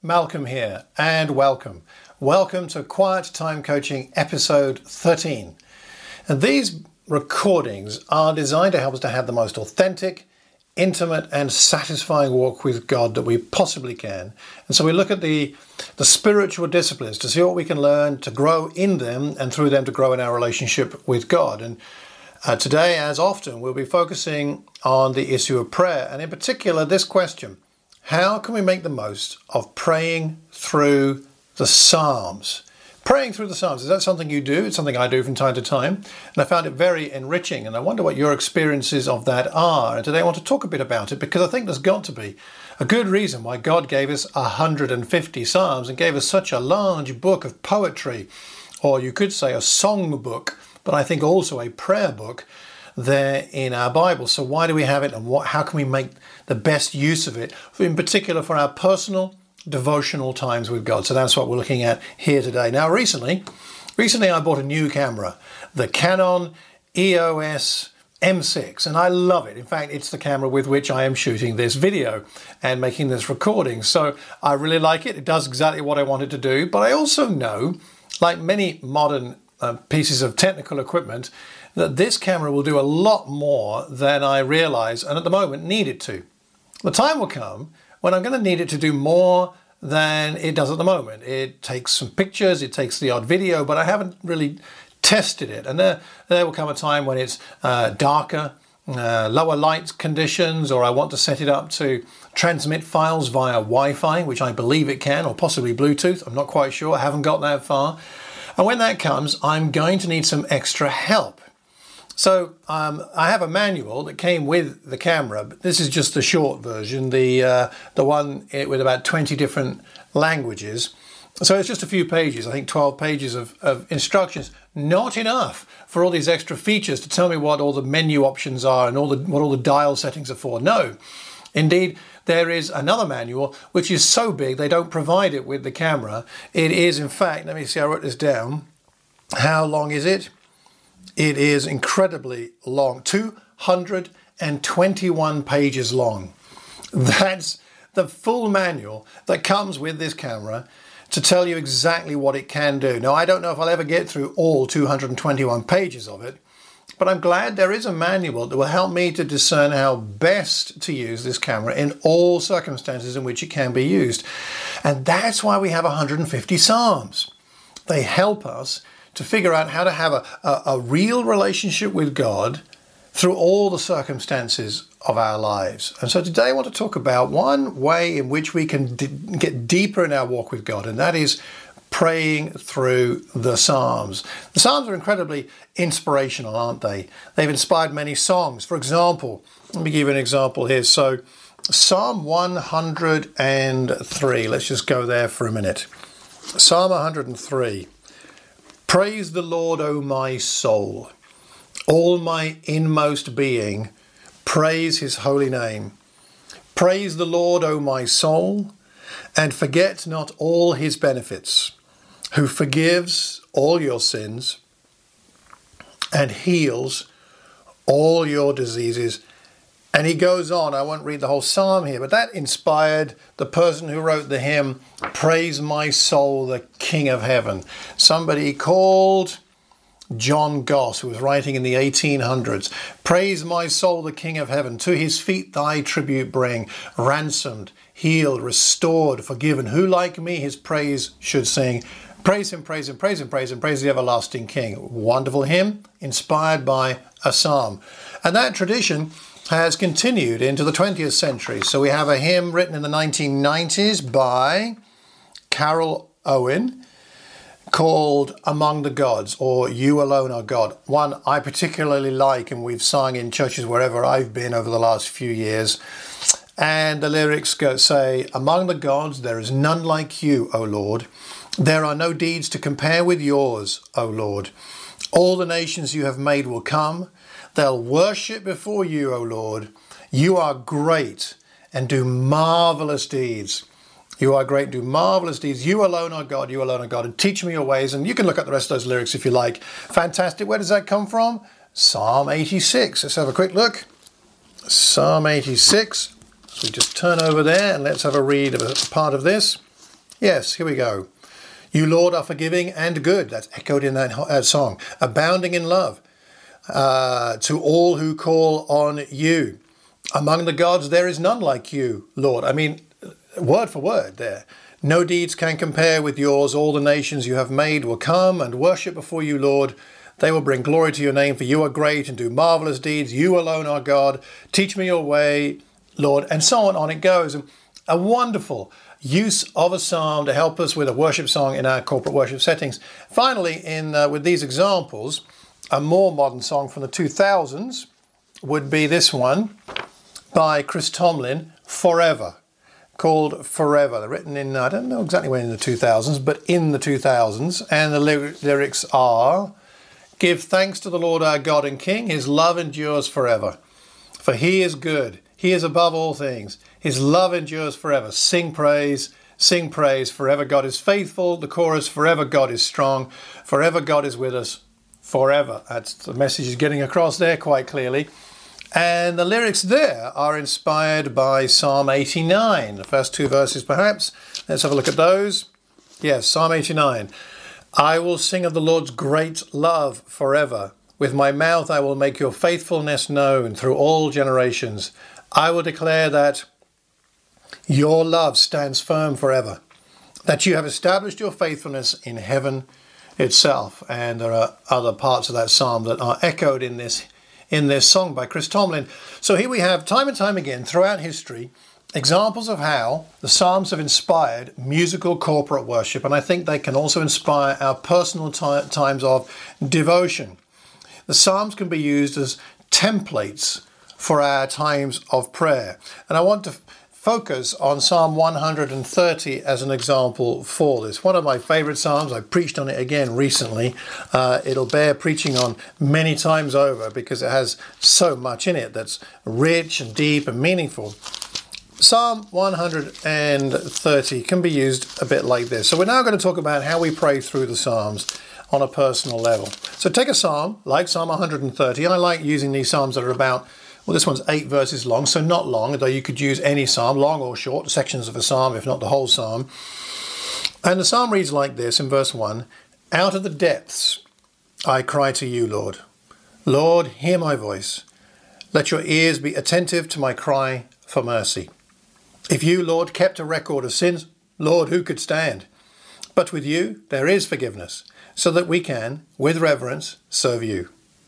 Malcolm here, and welcome. Welcome to Quiet Time Coaching episode 13. And these recordings are designed to help us to have the most authentic, intimate and satisfying walk with God that we possibly can. And so we look at the spiritual disciplines to see what we can learn to grow in them and through them to grow in our relationship with God. And today, as often, we'll be focusing on the issue of prayer, and in particular this question: how can we make the most of praying through the Psalms? Praying through the Psalms, is that something you do? It's something I do from time to time, and I found it very enriching, and I wonder what your experiences of that are. And today I want to talk a bit about it because I think there's got to be a good reason why God gave us 150 Psalms and gave us such a large book of poetry, or you could say a song book, but I think also a prayer book there in our Bible. So why do we have it, and how can we make the best use of it, in particular for our personal devotional times with God? So that's what we're looking at here today. Now recently I bought a new camera, the Canon EOS M6, and I love it. In fact, it's the camera with which I am shooting this video and making this recording. So I really like it. It does exactly what I wanted to do, but I also know, like many modern pieces of technical equipment, that this camera will do a lot more than I realize and at the moment need it to. The time will come when I'm going to need it to do more than it does at the moment. It takes some pictures, it takes the odd video, but I haven't really tested it. And there will come a time when it's darker, lower light conditions, or I want to set it up to transmit files via Wi-Fi, which I believe it can, or possibly Bluetooth. I'm not quite sure. I haven't got that far. And when that comes, I'm going to need some extra help. So I have a manual that came with the camera, but this is just the short version, the one with about 20 different languages. So it's just a few pages, I think 12 pages of instructions. Not enough for all these extra features to tell me what all the menu options are and what all the dial settings are for. No, indeed, there is another manual which is so big they don't provide it with the camera. It is, in fact, let me see, I wrote this down. How long is it? It is incredibly long, 221 pages long. That's the full manual that comes with this camera to tell you exactly what it can do. Now, I don't know if I'll ever get through all 221 pages of it, but I'm glad there is a manual that will help me to discern how best to use this camera in all circumstances in which it can be used. And that's why we have 150 Psalms. They help us to figure out how to have a real relationship with God through all the circumstances of our lives. And so today I want to talk about one way in which we can get deeper in our walk with God, and that is praying through the Psalms. The Psalms are incredibly inspirational, aren't they? They've inspired many songs. For example, let me give you an example here. So Psalm 103, let's just go there for a minute. Psalm 103. Praise the Lord, O my soul. All my inmost being, praise his holy name. Praise the Lord, O my soul, and forget not all his benefits, who forgives all your sins and heals all your diseases. And he goes on, I won't read the whole psalm here, but that inspired the person who wrote the hymn, Praise My Soul, the King of Heaven. Somebody called John Goss, who was writing in the 1800s. Praise my soul, the King of Heaven. To his feet thy tribute bring. Ransomed, healed, restored, forgiven. Who like me his praise should sing? Praise him, praise him, praise him, praise him, praise the everlasting King. Wonderful hymn, inspired by a psalm. And that tradition has continued into the 20th century. So we have a hymn written in the 1990s by Carol Owen called Among the Gods, or You Alone Are God. One I particularly like, and we've sung in churches wherever I've been over the last few years. And the lyrics say, Among the gods there is none like you, O Lord. There are no deeds to compare with yours, O Lord. All the nations you have made will come. They'll worship before you, O Lord. You are great and do marvelous deeds. You are great, do marvelous deeds. You alone are God, you alone are God. And teach me your ways. And you can look at the rest of those lyrics if you like. Fantastic. Where does that come from? Psalm 86. Let's have a quick look. Psalm 86. So we just turn over there and let's have a read of a part of this. Yes, here we go. You, Lord, are forgiving and good. That's echoed in that song. Abounding in love to all who call on you. Among the gods, there is none like you, Lord. I mean, word for word there. No deeds can compare with yours. All the nations you have made will come and worship before you, Lord. They will bring glory to your name, for you are great and do marvelous deeds. You alone are God. Teach me your way, Lord. And so on it goes. And a wonderful use of a psalm to help us with a worship song in our corporate worship settings. Finally, with these examples, a more modern song from the 2000s would be this one by Chris Tomlin, Forever, called Forever. They're written in, I don't know exactly when in the 2000s, but in the 2000s. And the lyrics are, give thanks to the Lord our God and King. His love endures forever. For he is good. He is above all things. His love endures forever. Sing praise, forever God is faithful. The chorus, forever God is strong. Forever God is with us, forever. That's the message is getting across there quite clearly. And the lyrics there are inspired by Psalm 89. The first two verses perhaps. Let's have a look at those. Yes, Psalm 89. I will sing of the Lord's great love forever. With my mouth I will make your faithfulness known through all generations. I will declare that your love stands firm forever, that you have established your faithfulness in heaven itself. And there are other parts of that psalm that are echoed in this song by Chris Tomlin. So here we have, time and time again, throughout history, examples of how the Psalms have inspired musical corporate worship, and I think they can also inspire our personal times of devotion. The Psalms can be used as templates for our times of prayer. And I want to focus on Psalm 130 as an example for this. One of my favourite Psalms. I preached on it again recently. It'll bear preaching on many times over because it has so much in it that's rich and deep and meaningful. Psalm 130 can be used a bit like this. So we're now going to talk about how we pray through the Psalms on a personal level. So take a psalm like Psalm 130. I like using these psalms that are about, well, this one's 8 verses long, so not long, though you could use any psalm, long or short, sections of a psalm, if not the whole psalm. And the psalm reads like this in verse 1, out of the depths I cry to you, Lord. Lord, hear my voice. Let your ears be attentive to my cry for mercy. If you, Lord, kept a record of sins, Lord, who could stand? But with you there is forgiveness, so that we can, with reverence, serve you.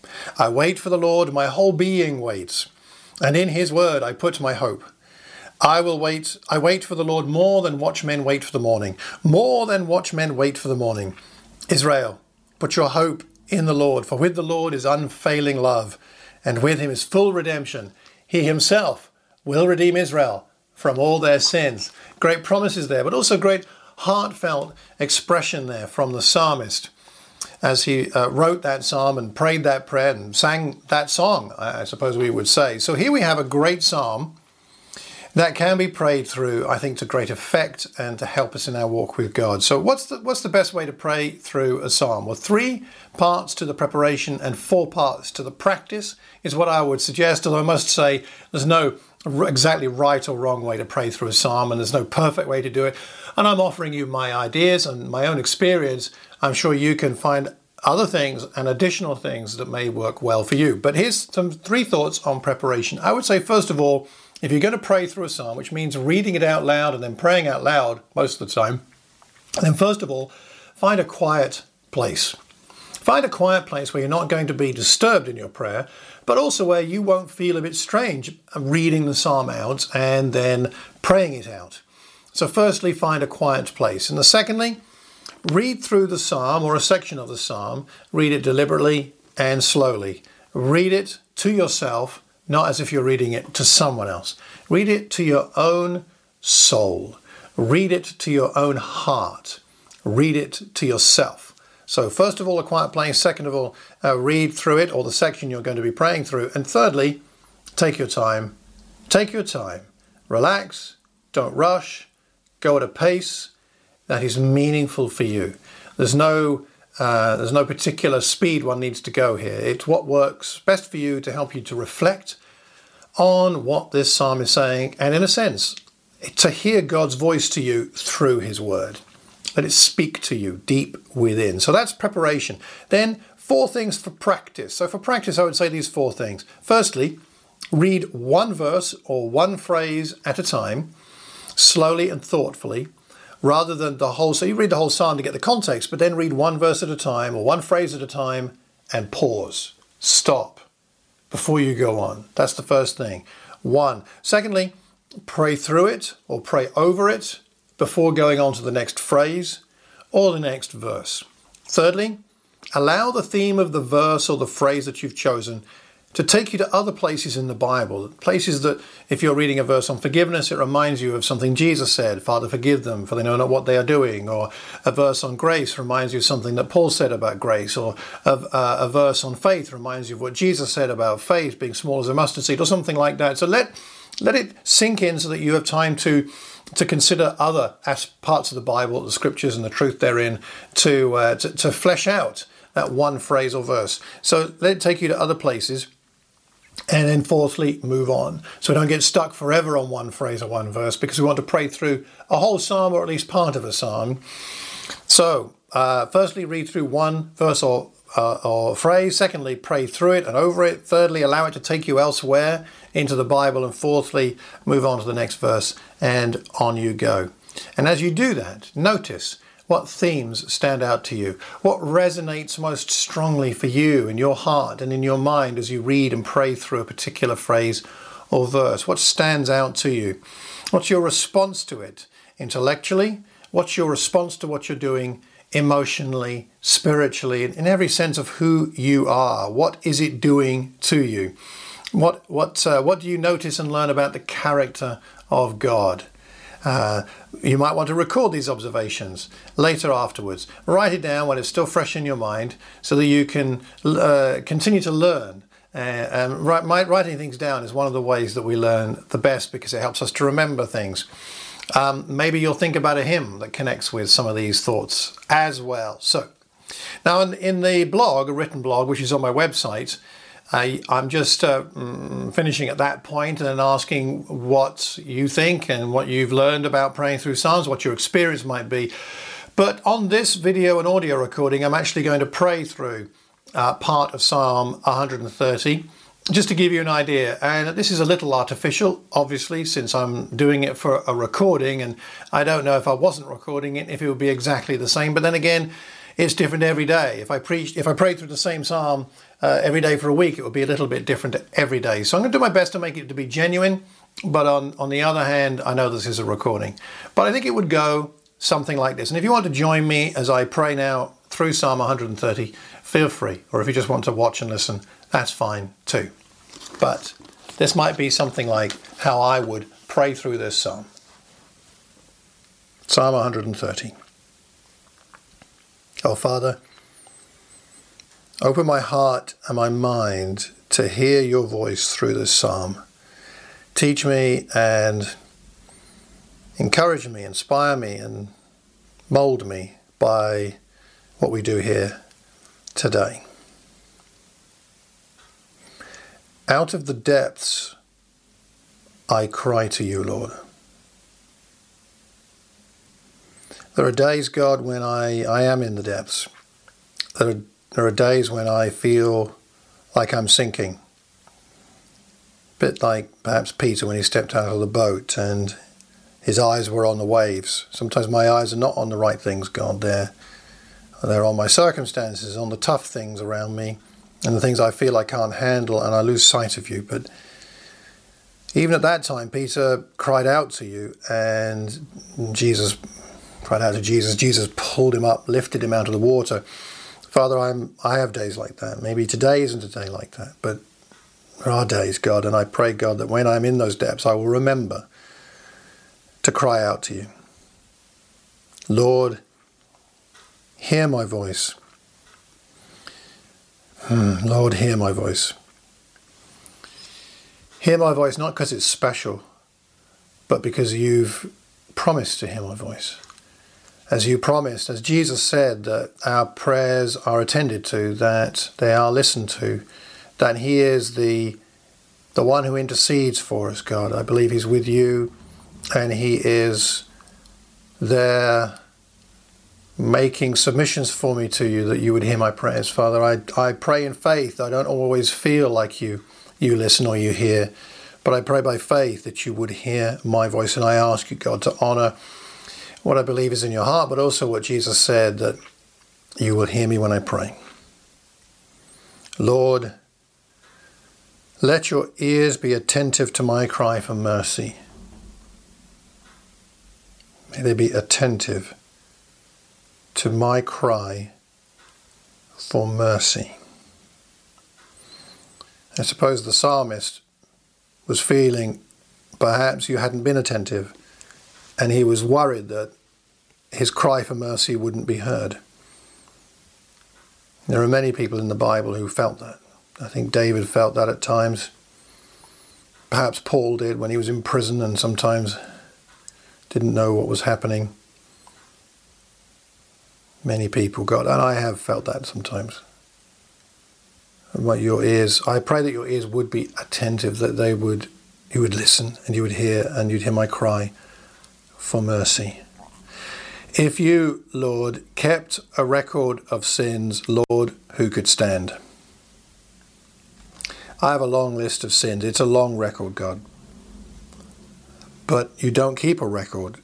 I wait for the Lord, my whole being waits, and in his word I put my hope. I wait for the Lord more than watchmen wait for the morning, more than watchmen wait for the morning. Israel, put your hope in the Lord, for with the Lord is unfailing love, and with him is full redemption. He himself will redeem Israel from all their sins. Great promises there, but also great heartfelt expression there from the psalmist as he wrote that psalm and prayed that prayer and sang that song, I suppose we would say. So here we have a great psalm that can be prayed through, I think, to great effect and to help us in our walk with God. So what's the best way to pray through a psalm? Well, 3 parts to the preparation and 4 parts to the practice is what I would suggest, although I must say there's no exactly right or wrong way to pray through a psalm, and there's no perfect way to do it. And I'm offering you my ideas and my own experience. I'm sure you can find other things and additional things that may work well for you. But here's 3 thoughts on preparation. I would say, first of all, if you're going to pray through a psalm, which means reading it out loud and then praying out loud most of the time, then first of all, find a quiet place. Find a quiet place where you're not going to be disturbed in your prayer, but also where you won't feel a bit strange reading the psalm out and then praying it out. So firstly, find a quiet place. And secondly, read through the psalm or a section of the psalm. Read it deliberately and slowly. Read it to yourself, not as if you're reading it to someone else. Read it to your own soul. Read it to your own heart. Read it to yourself. So first of all, a quiet place. Second of all, read through it or the section you're going to be praying through. And thirdly, take your time. Take your time. Relax. Don't rush. Go at a pace that is meaningful for you. There's no particular speed one needs to go here. It's what works best for you to help you to reflect on what this psalm is saying, and in a sense, to hear God's voice to you through his word. Let it speak to you deep within. So that's preparation. Then 4 things for practice. So for practice, I would say these 4 things. Firstly, read one verse or one phrase at a time, slowly and thoughtfully, rather than the whole. So you read the whole psalm to get the context, but then read one verse at a time or one phrase at a time and pause. Stop before you go on. That's the first thing. 1. Secondly, pray through it or pray over it before going on to the next phrase or the next verse. Thirdly, allow the theme of the verse or the phrase that you've chosen to take you to other places in the Bible, places that if you're reading a verse on forgiveness, it reminds you of something Jesus said, Father, forgive them, for they know not what they are doing. Or a verse on grace reminds you of something that Paul said about grace. Or a verse on faith reminds you of what Jesus said about faith being small as a mustard seed, or something like that. So let it sink in so that you have time to consider other parts of the Bible, the scriptures and the truth therein, to flesh out that one phrase or verse. So let it take you to other places. And then fourthly, move on. So we don't get stuck forever on one phrase or one verse, because we want to pray through a whole psalm or at least part of a psalm. So firstly, read through one verse or phrase. Secondly, pray through it and over it. Thirdly, allow it to take you elsewhere into the Bible. And fourthly, move on to the next verse and on you go. And as you do that, notice what themes stand out to you? What resonates most strongly for you in your heart and in your mind as you read and pray through a particular phrase or verse? What stands out to you? What's your response to it intellectually? What's your response to what you're doing emotionally, spiritually, in every sense of who you are? What is it doing to you? What do you notice and learn about the character of God? You might want to record these observations later afterwards. Write it down when it's still fresh in your mind so that you can continue to learn. Writing things down is one of the ways that we learn the best, because it helps us to remember things. Maybe you'll think about a hymn that connects with some of these thoughts as well. So now in the blog, a written blog, which is on my website, I'm just finishing at that point and then asking what you think and what you've learned about praying through Psalms, what your experience might be. But on this video and audio recording, I'm actually going to pray through part of Psalm 130, just to give you an idea. And this is a little artificial, obviously, since I'm doing it for a recording, and I don't know if I wasn't recording it, if it would be exactly the same. But then again, it's different every day. If I prayed through the same psalm every day for a week, it would be a little bit different every day. So I'm going to do my best to make it to be genuine. But on the other hand, I know this is a recording. But I think it would go something like this. And if you want to join me as I pray now through Psalm 130, feel free. Or if you just want to watch and listen, that's fine too. But this might be something like how I would pray through this psalm. Psalm 130. Oh, Father, open my heart and my mind to hear your voice through this psalm. Teach me and encourage me, inspire me, and mold me by what we do here today. Out of the depths, I cry to you, Lord. There are days, God, when I am in the depths. There are days when I feel like I'm sinking. A bit like perhaps Peter when he stepped out of the boat and his eyes were on the waves. Sometimes my eyes are not on the right things, God. They're on my circumstances, on the tough things around me, and the things I feel I can't handle, and I lose sight of you. But even at that time, Peter cried out to you, and Jesus cried out to Jesus. Jesus pulled him up, lifted him out of the water. Father, I have days like that. Maybe today isn't a day like that, but there are days, God, and I pray, God, that when I'm in those depths, I will remember to cry out to you. Lord, hear my voice. Lord, hear my voice. Hear my voice not because it's special, but because you've promised to hear my voice. As you promised, as Jesus said, that our prayers are attended to, that they are listened to, that he is the one who intercedes for us, God. I believe he's with you and He is there making submissions for me to you, that you would hear my prayers. Father, I pray in faith. I don't always feel like you listen or you hear, but I pray by faith that you would hear my voice. And I ask you, God, to honor what I believe is in your heart, but also what Jesus said, that you will hear me when I pray. Lord, let your ears be attentive to my cry for mercy. May they be attentive to my cry for mercy. I suppose the psalmist was feeling perhaps you hadn't been attentive, and he was worried that his cry for mercy wouldn't be heard. There are many people in the Bible who felt that. I think David felt that at times. Perhaps Paul did when he was in prison and sometimes didn't know what was happening. Many people got, and I have felt that sometimes. But your ears, I pray that your ears would be attentive, that you would listen and you would hear, and you'd hear my cry for mercy. If you, Lord, kept a record of sins, Lord, who could stand? I have a long list of sins. It's a long record, God. But you don't keep a record.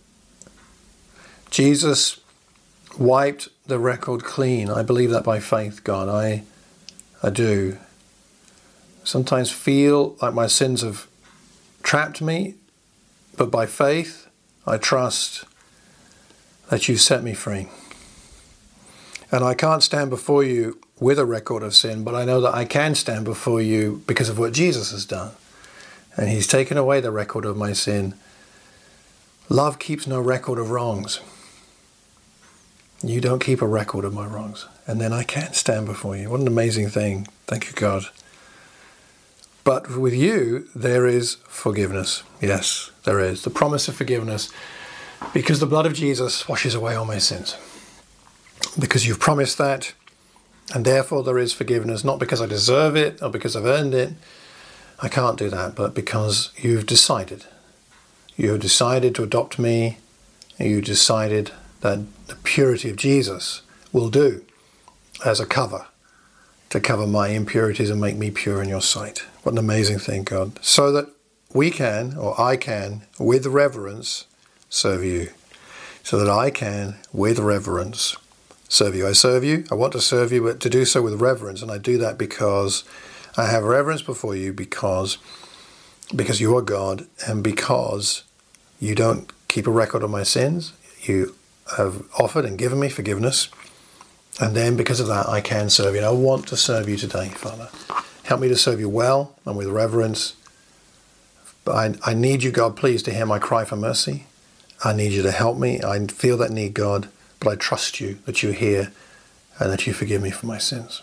Jesus wiped the record clean. I believe that by faith, God. I do. Sometimes feel like my sins have trapped me, but by faith, I trust that you set me free. And I can't stand before you with a record of sin, but I know that I can stand before you because of what Jesus has done. And he's taken away the record of my sin. Love keeps no record of wrongs. You don't keep a record of my wrongs. And then I can stand before you. What an amazing thing. Thank you, God. But with you, there is forgiveness. Yes, there is. The promise of forgiveness. Because the blood of Jesus washes away all my sins. Because you've promised that. And therefore there is forgiveness. Not because I deserve it or because I've earned it. I can't do that. But because you've decided. You have decided to adopt me. And you decided that the purity of Jesus will do as a cover to cover my impurities and make me pure in your sight. What an amazing thing, God. So that we can, or I can, with reverence, serve you. So that I can, with reverence, serve you. I serve you. I want to serve you, but to do so with reverence. And I do that because I have reverence before you, because you are God, and because you don't keep a record of my sins. You have offered and given me forgiveness. And then because of that, I can serve you. And I want to serve you today, Father. Help me to serve you well and with reverence. But I need you, God, please, to hear my cry for mercy. I need you to help me. I feel that need, God, but I trust you that you hear and that you forgive me for my sins.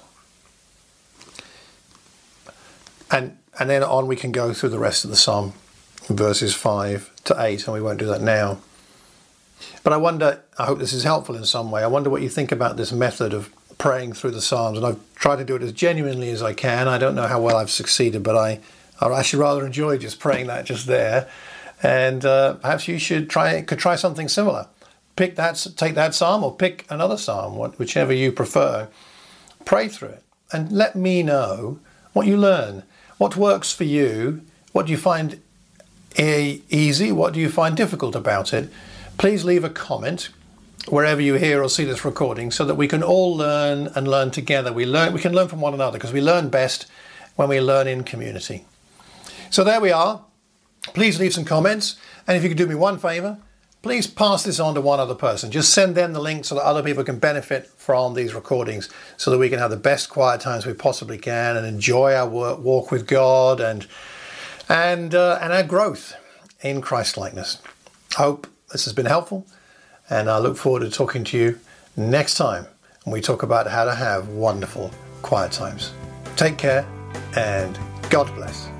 And then on we can go through the rest of the psalm, verses 5 to 8, and we won't do that now. But I wonder, I hope this is helpful in some way, I wonder what you think about this method of praying through the Psalms. And I've tried to do it as genuinely as I can. I don't know how well I've succeeded, but I actually rather enjoy just praying that just there. And perhaps you could try something similar. Take that psalm or pick another psalm, whichever you prefer. Pray through it and let me know what you learn. What works for you? What do you find easy? What do you find difficult about it? Please leave a comment wherever you hear or see this recording so that we can all learn and learn together. We can learn from one another because we learn best when we learn in community. So there we are. Please leave some comments. And if you could do me one favor, please pass this on to one other person. Just send them the link so that other people can benefit from these recordings so that we can have the best quiet times we possibly can and enjoy our walk with God and our growth in Christ-likeness. I hope this has been helpful, and I look forward to talking to you next time when we talk about how to have wonderful quiet times. Take care, and God bless.